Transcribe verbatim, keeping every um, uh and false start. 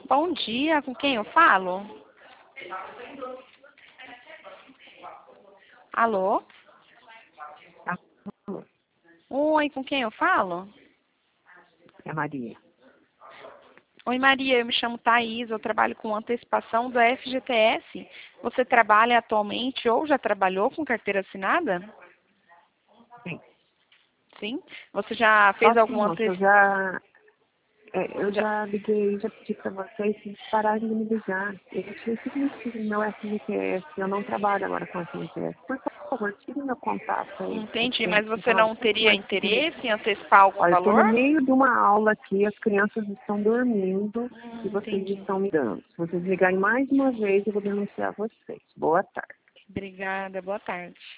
Bom dia, com quem eu falo? Alô? Alô, Oi, com quem eu falo? é a Maria. Oi, Maria, eu me chamo Thaís, eu trabalho com antecipação do F G T S. Você trabalha atualmente ou já trabalhou com carteira assinada? Sim. Sim? Você já Só fez que, algum moça, eu antecipação? já, é, eu Já... já liguei, já pedi para vocês pararem de me ligar. Eu tive tudo isso no meu F G T S, eu não trabalho agora com F G T S. Por favor, tire meu contato aí, Entendi, mas assistente, você sabe? não Por teria favor, tire. interesse em antecipar algum Olha, eu estou no valor? meio de uma aula aqui, as crianças estão dormindo Hum, e vocês entendi. estão me dando. Se vocês ligarem mais uma vez, eu vou denunciar vocês. Boa tarde. Obrigada, boa tarde.